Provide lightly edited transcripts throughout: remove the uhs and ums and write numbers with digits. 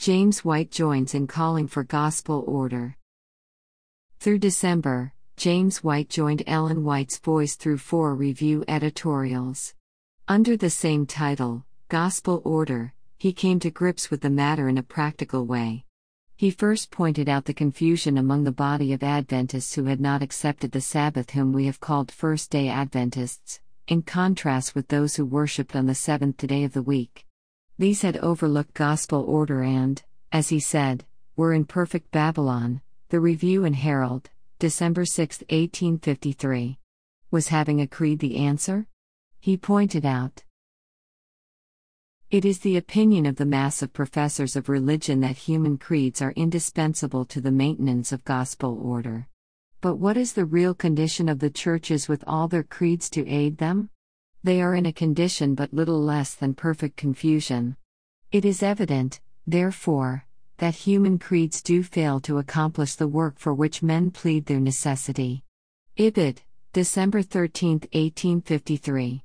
James White joins in calling for gospel order. Through December, James White joined Ellen White's voice through 4 review editorials. Under the same title, Gospel Order, he came to grips with the matter in a practical way. He first pointed out the confusion among the body of Adventists who had not accepted the Sabbath, whom we have called First-day Adventists, in contrast with those who worshipped on the seventh day of the week. These had overlooked gospel order and, as he said, were in perfect Babylon. The Review and Herald, December 6, 1853. Was having a creed the answer? He pointed out, "It is the opinion of the mass of professors of religion that human creeds are indispensable to the maintenance of gospel order. But what is the real condition of the churches with all their creeds to aid them? They are in a condition but little less than perfect confusion. It is evident, therefore, that human creeds do fail to accomplish the work for which men plead their necessity." Ibid, December 13, 1853.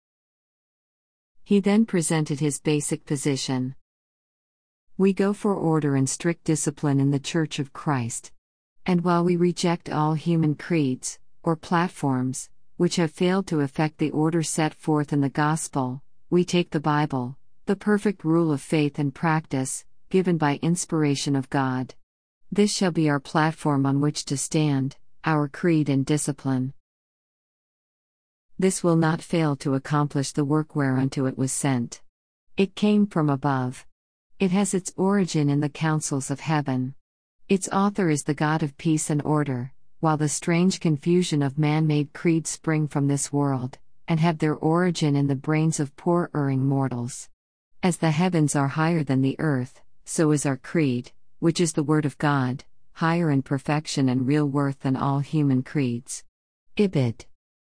He then presented his basic position. "We go for order and strict discipline in the Church of Christ. And while we reject all human creeds, or platforms, which have failed to effect the order set forth in the Gospel, we take the Bible, the perfect rule of faith and practice, given by inspiration of God. This shall be our platform on which to stand, our creed and discipline. This will not fail to accomplish the work whereunto it was sent. It came from above. It has its origin in the councils of heaven. Its author is the God of peace and order, while the strange confusion of man-made creeds spring from this world, and have their origin in the brains of poor erring mortals. As the heavens are higher than the earth, so is our creed, which is the Word of God, higher in perfection and real worth than all human creeds." Ibid.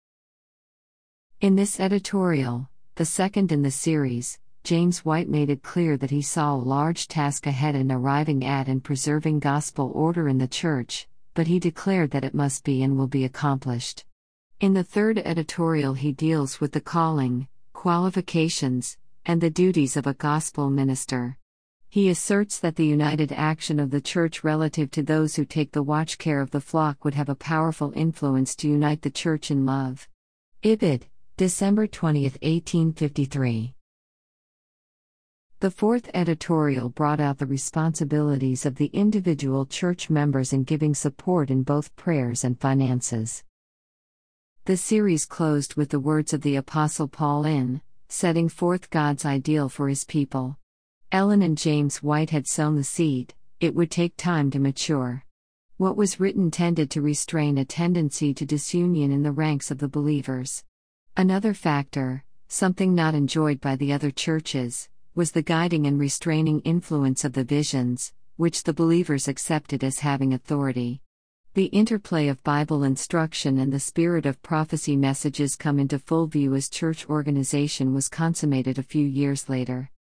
In this editorial, the second in the series, James White made it clear that he saw a large task ahead in arriving at and preserving gospel order in the Church, but he declared that it must be and will be accomplished. In the third editorial, he deals with the calling, qualifications, and the duties of a gospel minister. He asserts that the united action of the Church relative to those who take the watch care of the flock would have a powerful influence to unite the Church in love. Ibid, December 20, 1853. The fourth editorial brought out the responsibilities of the individual church members in giving support in both prayers and finances. The series closed with the words of the Apostle Paul in, setting forth God's ideal for his people. Ellen and James White had sown the seed, it would take time to mature. What was written tended to restrain a tendency to disunion in the ranks of the believers. Another factor, something not enjoyed by the other churches, was the guiding and restraining influence of the visions, which the believers accepted as having authority. The interplay of Bible instruction and the spirit of prophecy messages come into full view as church organization was consummated a few years later.